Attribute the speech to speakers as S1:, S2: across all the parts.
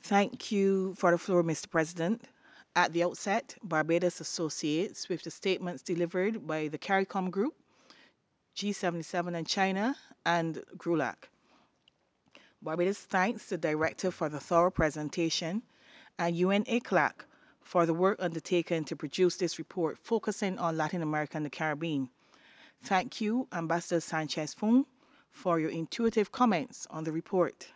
S1: Thank you for the floor, Mr. President. At the outset, Barbados associates with the statements delivered by the CARICOM Group, G77 and China, and GRULAC. Barbados thanks the Director for the thorough presentation and UNACLAC for the work undertaken to produce this report focusing on Latin America and the Caribbean. Thank you, Ambassador Sanchez Fung, for your intuitive comments on the report.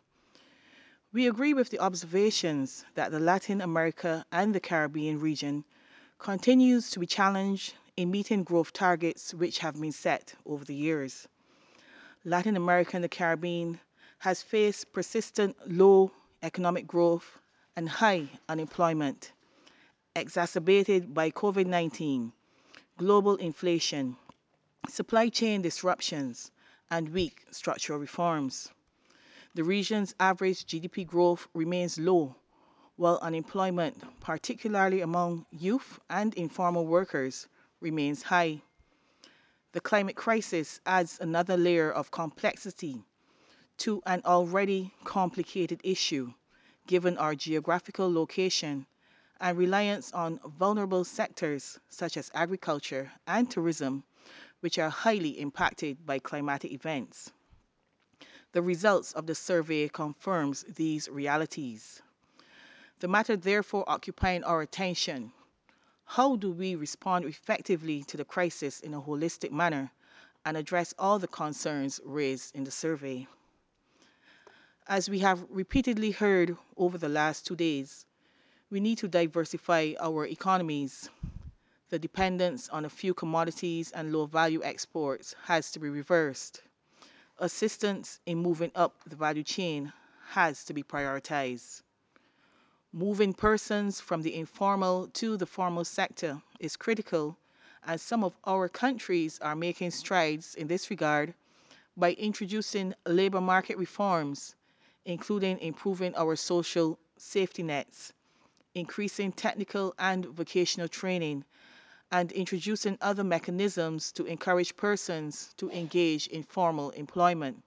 S1: We agree with the observations that the Latin America and the Caribbean region continues to be challenged in meeting growth targets which have been set over the years. Latin America and the Caribbean has faced persistent low economic growth and high unemployment, exacerbated by COVID-19, global inflation, supply chain disruptions, and weak structural reforms. The region's average GDP growth remains low, while unemployment, particularly among youth and informal workers, remains high. The climate crisis adds another layer of complexity to an already complicated issue, given our geographical location and reliance on vulnerable sectors such as agriculture and tourism, which are highly impacted by climatic events. The results of the survey confirms these realities. The matter therefore occupying our attention. How do we respond effectively to the crisis in a holistic manner and address all the concerns raised in the survey? As we have repeatedly heard over the last 2 days, we need to diversify our economies. The dependence on a few commodities and low value exports has to be reversed. Assistance in moving up the value chain has to be prioritized. Moving persons from the informal to the formal sector is critical, and some of our countries are making strides in this regard by introducing labor market reforms, including improving our social safety nets, increasing technical and vocational training, and introducing other mechanisms to encourage persons to engage in formal employment.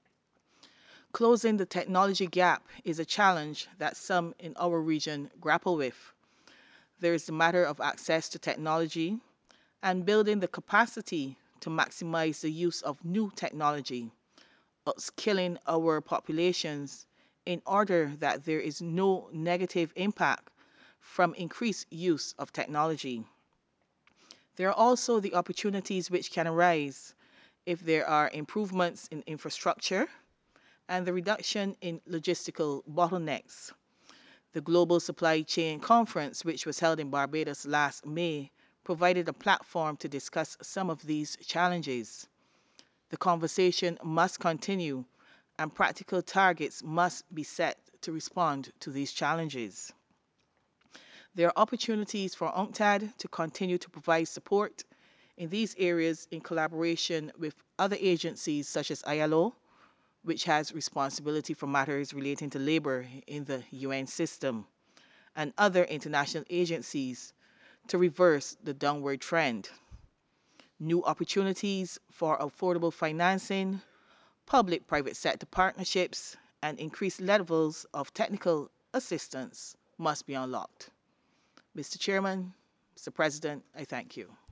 S1: Closing the technology gap is a challenge that some in our region grapple with. There is the matter of access to technology and building the capacity to maximize the use of new technology, upskilling our populations in order that there is no negative impact from increased use of technology. There are also the opportunities which can arise if there are improvements in infrastructure and the reduction in logistical bottlenecks. The Global Supply Chain Conference, which was held in Barbados last May, provided a platform to discuss some of these challenges. The conversation must continue and practical targets must be set to respond to these challenges. There are opportunities for UNCTAD to continue to provide support in these areas in collaboration with other agencies such as ILO, which has responsibility for matters relating to labor in the UN system, and other international agencies to reverse the downward trend. New opportunities for affordable financing, public-private sector partnerships, and increased levels of technical assistance must be unlocked. Mr. Chairman, Mr. President, I thank you.